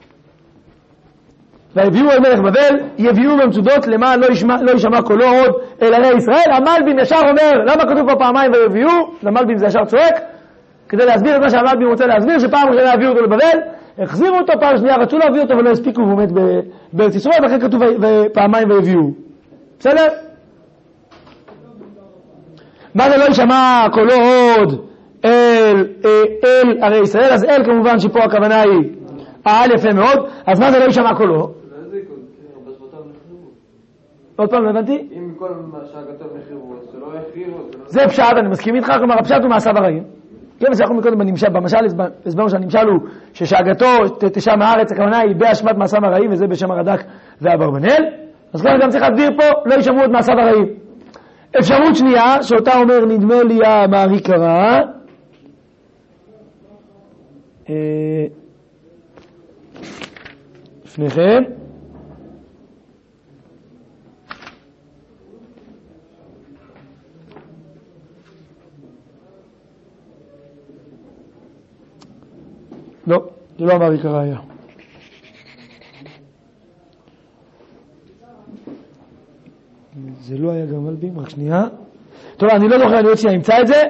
והביאו אל מלך בבל, יביאו במצודות למען לא ישמע, לא ישמע קולו עוד אל ערי ישראל. המלבים ישר אומר, למה כתוב פה פעמיים ויביאו? המלבים זה ישר צועק, כדי להסביר את מה שהמלבים רוצה להסביר, שפעם ראשונה הביאו אותו לבבל, החזירו אותו, פעם שנייה רצו להביא אותו ולא הספיקו, והוא מת בארץ ישראל, ואחרי כתוב פעמיים ויביאו. בסדר? מה זה לא ישמע קולו עוד אל, אל ערי ישראל? אז אל כמובן שפה הכוונה היא העל יפה מאוד. אז מה זה לא ישמע קולו? עוד פעם, לא הבנתי? אם כל מה שהכתוב נחריבו, זה לא יחריבו, זה פשט, אני מסכים איתך, כלומר הפשט הוא מעשיו הרעים. כן, שאנחנו מקודם בנמשל, במשל הסברנו שהנמשל הוא ששאגתו תשע מהארץ, הכוונה היא באשמת מעשיו הרעים, וזה בשם הרד"ק והאברבנאל. אז כאן גם צריך להסביר פה, לא ישמעו את מעשיו הרעים. אפשרות שנייה, שאותה אומר נדמה לי המערי קרא, לפניכם, לא, זה לא המערי קרא היה. זה לא היה גם מלבים, רק שנייה. טוב, אני לא זוכר, אני עוד שנייה אמצא את זה.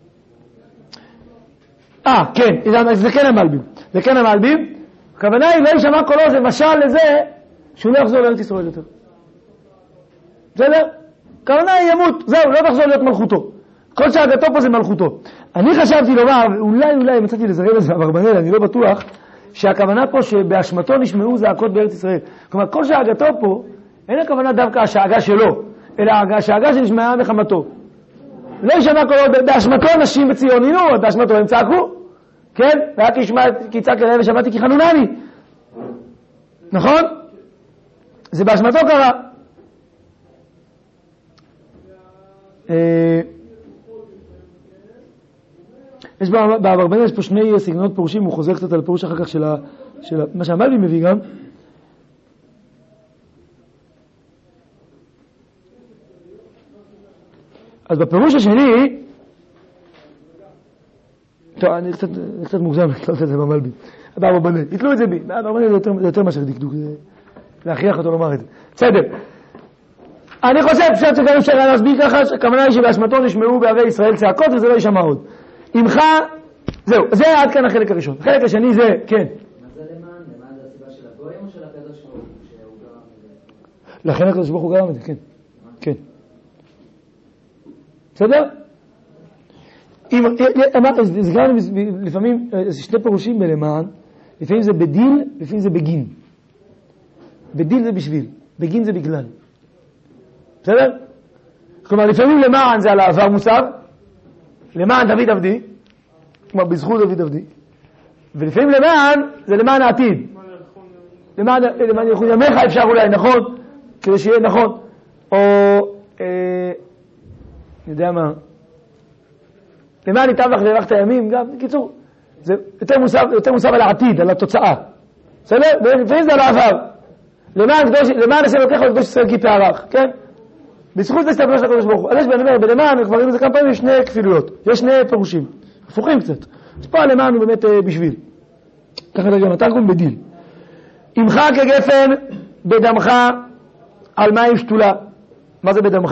אה, כן, זה כן המלבים. זה כן המלבים. הכוונה היא לא ישמע קולו, זה משל לזה שהוא לא יחזור לארץ ישראל יותר. בסדר? הכוונה היא ימות, זהו, לא תחזור להיות מלכותו. כל שאגתו פה זה מלכותו. אני חשבתי לומר, אולי אולי מצאתי לזרב את זה באברבנאל, אני לא בטוח, שהכוונה פה שבאשמתו נשמעו זעקות בארץ ישראל. כלומר, כל שאגתו פה, אין הכוונה דווקא השאגה שלו, אלא השאגה שנשמעה מחמתו. לא ישמע קולו, באשמתו נשים בציון, הנה, באשמתו הם צעקו, כן? רק כי צעק אליהם ושמעתי כי חנונני. נכון? זה באשמתו קרה. יש באברבנאל יש פה שני סגנונות פירושים, הוא חוזר קצת על הפירוש אחר כך של מה שהמלבים מביא גם. אז בפירוש השני, טוב, אני קצת, קצת מוגזם לתלות את זה במלבים, באברבנאל, יתלו את זה בי, באברבנאל זה יותר, זה יותר מאשר דקדוק, להכריח אותו לומר את זה. בסדר. אני חושב שגם אפשר להסביר ככה, הכוונה היא שבאשמתו נשמעו בערי ישראל צעקות וזה לא יישמע עוד. עמך, זהו, זה עד כאן החלק הראשון. החלק השני זה, כן. מה זה למען? למען זה הסיבה של הגויים או של הקדוש ברוך הוא שהוא גרם את זה? לכן הקדוש ברוך הוא גרם את זה, כן. כן. בסדר? זה גם לפעמים, שני פירושים בלמען, לפעמים זה בדין, לפעמים זה בגין. בדין זה בשביל, בגין זה בגלל. בסדר? כלומר, לפעמים למען זה על העבר מוסר, למען דוד עבדי, כלומר בזכות דוד עבדי, ולפעמים למען זה למען העתיד. למען ילכו ימיך אפשר אולי, נכון? כדי שיהיה נכון. או, אה, אני יודע מה, למען ניתן לך להאריך את הימים, גם, בקיצור, זה יותר מוסר, יותר מוסר על העתיד, על התוצאה. בסדר? ולפעמים זה על העבר. למען השם לוקח על קדוש ישראל כי תארך, כן? בזכות זה הסתברו של הקדוש ברוך הוא. אז יש בנאמר, בלמען, כבר ראינו זה כמה פעמים, יש שני כפילויות, יש שני פירושים, הפוכים קצת. אז פה הלמען הוא באמת בשביל. ככה גם התרגום בדיל. עמך כגפן בדמך על מים שתולה. מה זה בדמך?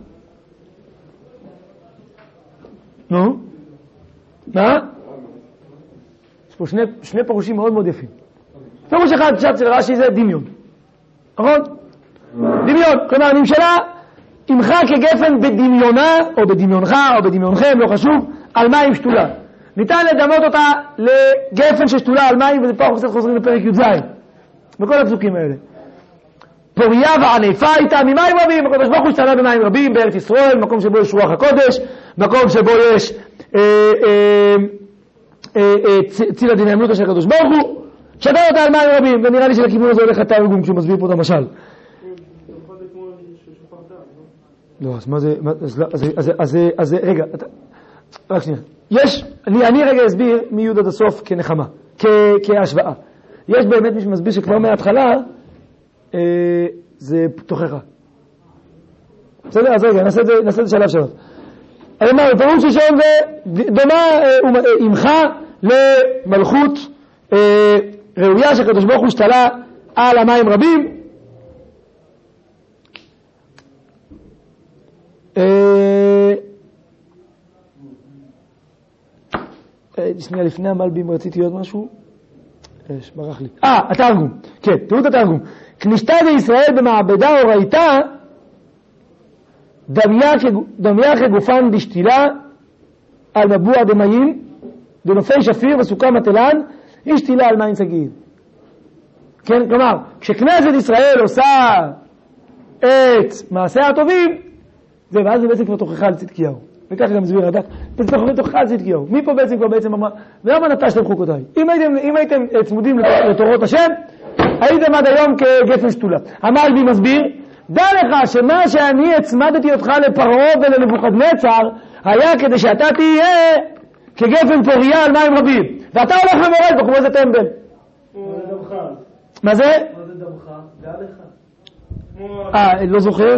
נו? מה? יש פה שני, שני פירושים מאוד מאוד יפים. פירוש אחד פשט של רש"י זה דמיון. נכון? דמיון. כלומר, נמשלה עמך כגפן בדמיונה, או בדמיונך, או בדמיונכם, לא חשוב, על מים שתולה. ניתן לדמות אותה לגפן ששתולה על מים, וזה פה אנחנו קצת חוזרים לפרק י"ז. בכל הפסוקים האלה. פוריה וענפה איתה ממים רבים, הקדוש ברוך הוא השתנה במים רבים בארץ ישראל, מקום שבו יש רוח הקודש, מקום שבו יש אה, אה, אה, אה, ציל הדין האמנותא של הקדוש ברוך הוא, שתל אותה על מים רבים, ונראה לי שלכיוון הזה הולך התרגום כשהוא מסביר פה את המשל. לא, אז מה זה, אז רגע, רק שנייה, יש, אני רגע אסביר מי' עד הסוף כנחמה, כהשוואה. יש באמת מי שמסביר שכבר מההתחלה זה תוכחה. בסדר? אז רגע, נעשה את זה שלב שלב. אז מה, בפירוש ראשון זה דומה עמך למלכות ראויה שהקדוש ברוך הוא השתלה על המים רבים. שנייה לפני המלבים רציתי עוד משהו, יש, ברח לי. אה, התרגום. כן, תראו את התרגום. כנישתה בישראל במעבדה או ראיתה דמיה כגופן בשתילה על מבוע דמיים דנופי שפיר וסוכה מטלן היא שתילה על מים סגיים. כן, כלומר, כשכנסת ישראל עושה את מעשיה הטובים, זה ואז זה בעצם כבר תוכחה על צדקיהו. וככה גם מסביר הדק, בעצם כבר תוכחה על צדקיהו. מי פה בעצם כבר בעצם אמר, ולמה נטשתם חוקותיי? אם הייתם, אם הייתם צמודים לתורות השם, הייתם עד היום כגפן שתולה. המלבי מסביר, דע לך שמה שאני הצמדתי אותך לפרעה ולנבוכדנצר, היה כדי שאתה תהיה כגפן פוריה על מים רבים. ואתה הולך ומורד בו כמו איזה טמבל. מה זה דמך? מה זה? מה זה דמך? דע לך. אה, לא זוכר.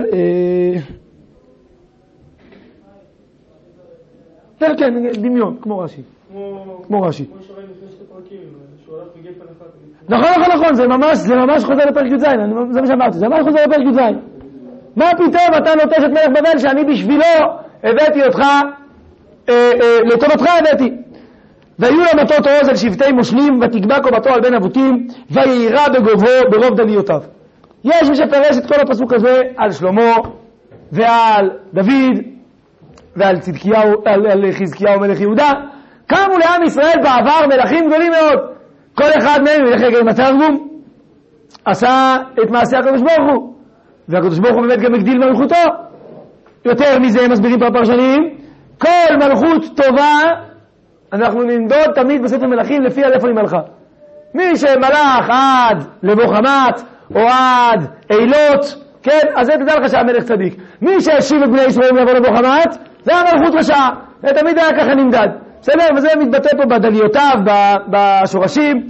כן, כן, דמיון, כמו רש"י. כמו רש"י. כמו שראינו לפני שתי פרקים, שהוא הלך בגפן אחת. נכון, נכון, נכון, זה ממש, זה ממש חוזר לפרק י"ז, זה מה שאמרתי, זה ממש חוזר לפרק י"ז. מה פתאום אתה נוטש את מלך בבל שאני בשבילו הבאתי אותך, לטובתך הבאתי. והיו למטות עוז על שבטי מושלים, ותקבע קומתו על בן אבותים, וירא בגובהו ברוב דליותיו. יש מי שפרש את כל הפסוק הזה על שלמה, ועל דוד, ועל צדקיהו, על, על חזקיהו מלך יהודה. קמו לעם ישראל בעבר מלכים גדולים מאוד. כל אחד מהם, ילך רגע עם התרגום, עשה את מעשה הקדוש ברוך הוא. והקדוש ברוך הוא באמת גם הגדיל מלכותו. יותר מזה הם מסבירים פה הפרשנים, כל מלכות טובה אנחנו נמדוד תמיד בספר מלכים לפי על איפה היא מלכה. מי שמלך עד לבוא חמת או עד אילות, כן, אז זה תדע לך שהמלך צדיק. מי שהשיב את בני ישראל לבוא לבוא חמת, זה המלכות רשעה. זה תמיד היה ככה נמדד. בסדר? וזה מתבטא פה בדליותיו, בשורשים,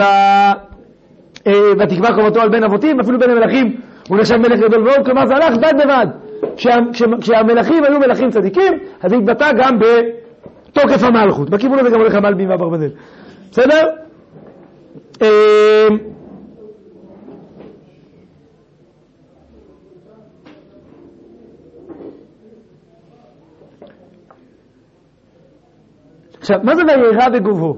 ובתקווה קומתו על בן אבותים, אפילו בין המלכים הוא נחשב מלך גדול מאוד, כלומר זה הלך בד בבד. כשה, כשה, כשהמלכים היו מלכים צדיקים, אז זה התבטא גם בתוקף המלכות. בכיוון הזה גם הולך המלבים והברבנאל. בסדר? עכשיו, מה זה וירא בגובהו?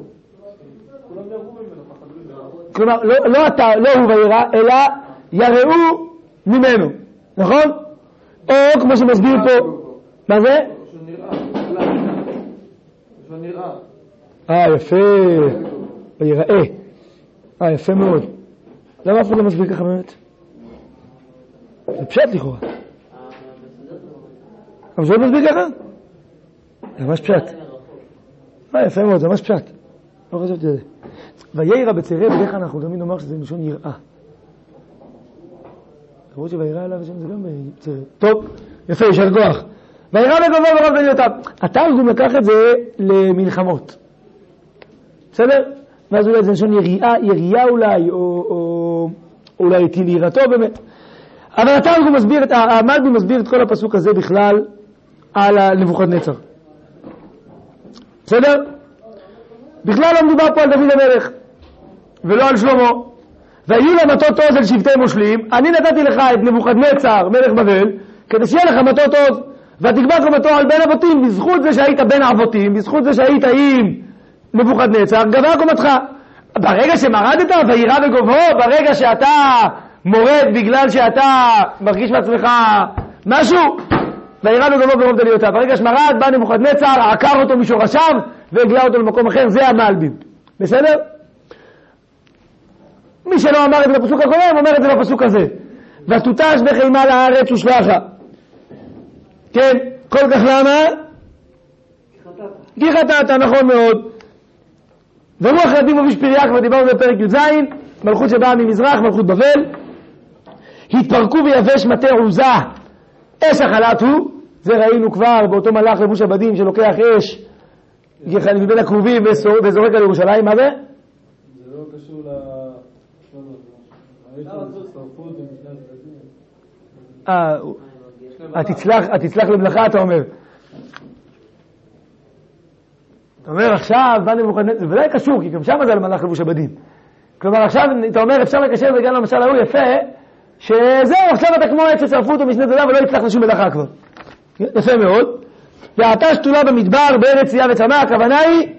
כלומר, לא, לא אתה, לא הוא וירא, אלא יראו ממנו, נכון? או כמו שמסביר פה, מה זה? אה, יפה, ויראה, אה, יפה מאוד. למה אף אחד לא מסביר ככה באמת? זה פשט לכאורה. אבל זה לא מסביר ככה? זה ממש פשט. אה, יפה מאוד, זה ממש פשט. לא חשבתי על זה. וירא בצעירי, בדרך כלל אנחנו תמיד נאמר שזה מלשון יראה. למרות שוירא אליו השם זה גם בצעירי. טוב, יפה, יישר כוח. וירא בגובהו ברוב דליותיו. התרגום לקח את זה למלחמות. בסדר? ואז אולי זה מלשון יריעה, יריעה אולי, או, או אולי טיל יראתו באמת. אבל התרגום מסביר, המלבי מסביר את כל הפסוק הזה בכלל על נבוכדנצר. בסדר? בכלל לא מדובר פה על דוד המלך ולא על שלמה. והיו למטות עוז על שבטי מושלים, אני נתתי לך את נבוכדנצר מלך בבל כדי שיהיה לך מטות עוז, ותקבע קומתו על בן אבותים. בזכות זה שהיית בן אבותים, בזכות זה שהיית עם נבוכדנצר, גבה קומתך. ברגע שמרדת וירא בגובהו, ברגע שאתה מורד בגלל שאתה מרגיש מעצמך משהו, וירא בגובהו ברוב דליותיו. ברגע שמרד בא נבוכדנצר, עקר אותו משורשיו והגלה אותו למקום אחר. זה המלבים. בסדר? מי שלא אמר את זה בפסוק הקודם, אומר את זה בפסוק הזה. ותותש בחימה לארץ ושלחה. כן, כל כך למה? כי חטאת, נכון מאוד. ורוח רבים ובשפריה, כבר דיברנו בפרק י"ז, מלכות שבאה ממזרח, מלכות בבל. התפרקו ויבש מטה עוזה, אש החלת הוא. זה ראינו כבר באותו מלאך לבוש הבדים שלוקח אש מבין הקרובים וזורק על ירושלים. מה זה? זה לא קשור ל... אה, התצלח למלאכה אתה אומר. אתה אומר עכשיו, בא נבוכדנצר, זה ודאי קשור, כי גם שם זה על מלאך לבוש הבדים. כלומר עכשיו, אתה אומר, אפשר לקשר וגם למשל ההוא יפה, שזהו, עכשיו אתה כמו עץ ששרפו אותו משנה תודה ולא יצלח לשום מלאכה כבר. יפה מאוד. ואתה שתולה במדבר, בארץ צייה וצמא, הכוונה היא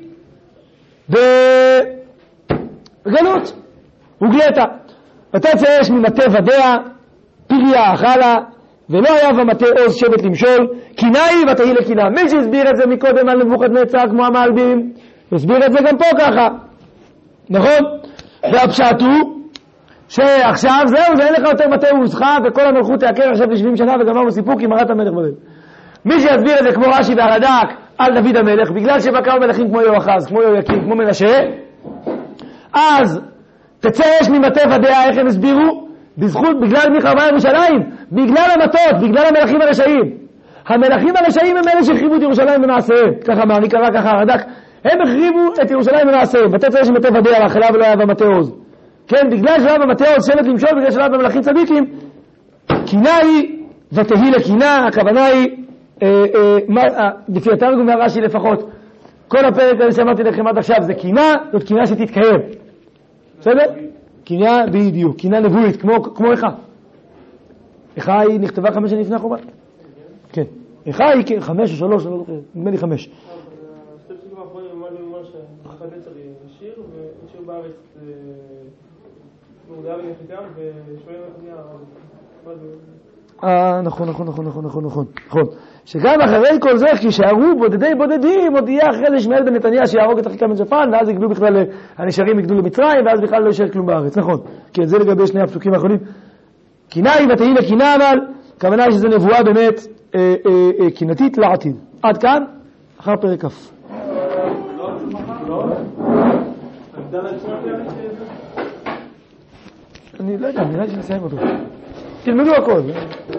בגלות, הוגלת. ותצא אש ממטה ודיה, פריה אכלה, ולא היה במטה עוז שבט למשול, קינאי ותהי לקינה. מי שהסביר את זה מקודם על נבוכדנצר כמו המלבים, הסביר את זה גם פה ככה. נכון? והפשט הוא שעכשיו זהו, זה אין לך יותר מטה עוזך, וכל המלכות תעקר עכשיו ל-שבעים שנה וגמרנו סיפור כי מרת המלך בבל. מי שיסביר את זה כמו רש"י והרד"ק על דוד המלך, בגלל שבקעו מלכים כמו יהואחז, כמו יהויקים, כמו מנשה, אז תצא אש ממטה ודיה. איך הם הסבירו? בזכות, בגלל מי חרבה ירושלים, בגלל המטות, בגלל המלכים הרשעים. המלכים הרשעים הם אלה שהחריבו את ירושלים במעשיהם. ככה מה, אני קרא ככה הרד"ק, הם החריבו את ירושלים במעשיהם. ותצא אש ממטה ודיה ואכלה ולא היה במטה עוז. כן, בגלל שלא היה במטה עוז שבט למשול, בגלל שלא היה במלכים צדיקים, קינה היא ותהי לקינה. הכוונה היא לפי התרגום מהרש"י לפחות, כל הפרק הזה שאמרתי לכם עד עכשיו זה קינה, זאת קינה שתתקיים. בסדר? קינה בדיוק, קינה נבואית, כמו, כמו איכה. איכה היא נכתבה חמש שנים לפני החורבן. כן. איכה היא חמש או שלוש, אני לא זוכר, נדמה לי חמש. שתי פסוקים האחרונים אמרנו לומר שנבוכדנצר ישיר, וישיר בארץ מורדיה ונחיקם, ושמואל נחמיה. אה, נכון, נכון, נכון, נכון, נכון, נכון, נכון. שגם אחרי כל זה, כשהראו בודדי בודדים, עוד יהיה אחרי זה שמואל בן נתניה שיהרוג את אחיקם בן שפן, ואז יגלו בכלל, הנשארים יגלו למצרים, ואז בכלל לא יישאר כלום בארץ, נכון. כי זה לגבי שני הפסוקים האחרונים. קינה היא ותהי לקינה, אבל כוונה היא שזה נבואה באמת אה, אה, אה, קינתית לעתיד. עד כאן, אחר פרק כף. אני לא יודע, נראה לי שנסיים אותו. תלמדו הכל.